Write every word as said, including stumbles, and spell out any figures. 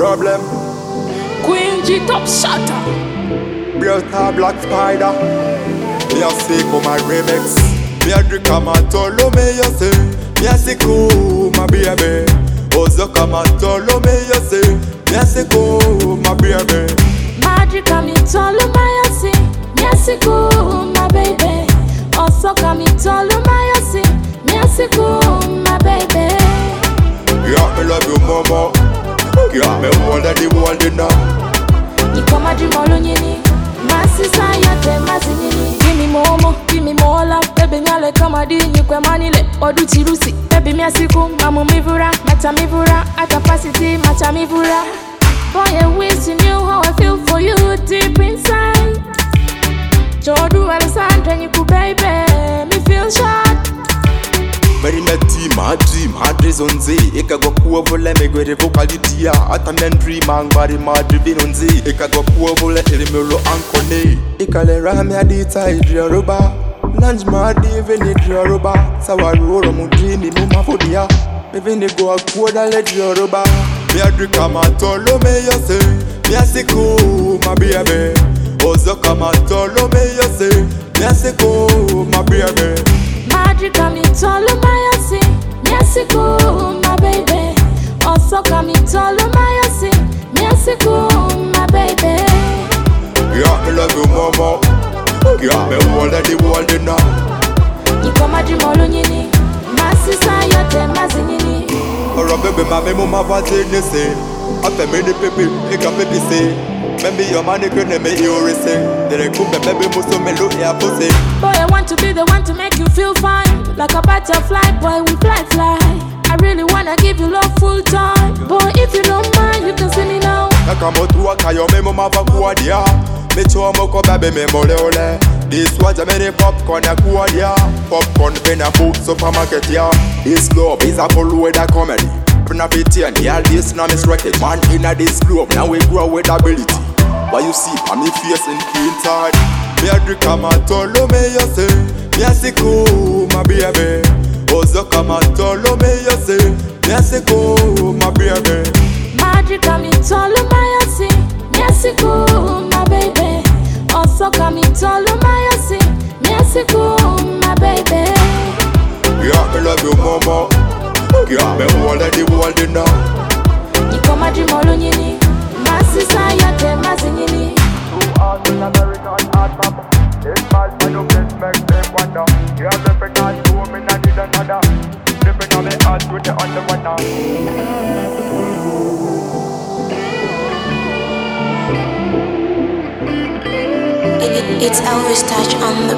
problem. Queen G top shatter. Brother Black Spider. Me a sick on my remix. Me a drink a man tolo me you say. Me a sick on my baby. Ozo come and tolo me you say. Me a sick on my baby. Magic come in tolo my you say. Me a sick on my baby. Also come in tolo my you say. Me a sick on my baby. Yeah, me love you mama. Yeah, me hold the world now. You come a dream all on you. My sister, you tell my singing. Give me more, more, give me more love. Baby, me like come a din, you can money le. Odu chirusi, baby, me a siku, mamu mi vura, mata mi vura, a capacity, mata mi vura. Boy, I wish you knew how I feel for you deep inside. Jodu Alessandra, you could baby, me feel shot. Very nutty, my dream, hard reason Z. Eka go kuwa vole me gwe revo quality ya. Atamen dream ang bari ma driven on Z. Eka go kuwa vole elimelo ankone. Eka le rame adita idria roba. Lunch ma dive ni idria roba. Sawa roro mu dreamy mu mafodia. Me vini go a kuwa le idria roba. Me a drink a ma tolo me yo se. Me a siku ma baby. Ozo kama tolo me yo se. Me a siku ma baby. Magic come in tolo my yasi. Mexico, my baby. Also come in tolo my yasi. Mexico, my baby. Yeah, me love you mama. Yeah, me hold the world now. You come a dream all on you. My sister, you tell my singing. Or a baby, my memo, my father, they say. After me, the baby, they can baby say. Maybe your money couldn't make you receive. Then I cook the baby, muso me look here pussy. Boy, I want to be the one to make you feel fine. Like a butterfly, boy, we fly, fly. I really wanna give you love full time. Boy, if you don't mind, you can see me now. I come out to a kayo, memo, my vacuadia. Me cho moko baby, me mole ole. This was a many popcorn, a kuadia. Popcorn, pen a food, supermarket, yeah. This love is a full with a comedy. Puna pity and yeah, this now is record. Man in a this globe, now we grow with ability. But you see, I'm me face in inside. Me a drink a man tolo me you say. Me a siku my baby. Ozo kama tolo me you say. Me a siku my baby. Magic come in tolo my yasi. Me a siku my baby. Also come in tolo my yasi. Me a siku my baby. Yeah, me love you mama. Yeah, me hold the world now. You come a dream all on you. My sister, you tell my singing. Two hours in American art pop. This bad for your place make them wonder. You have the pregnant two men and need another. Living on the earth with the underwater. It, it's Elvis Touch on the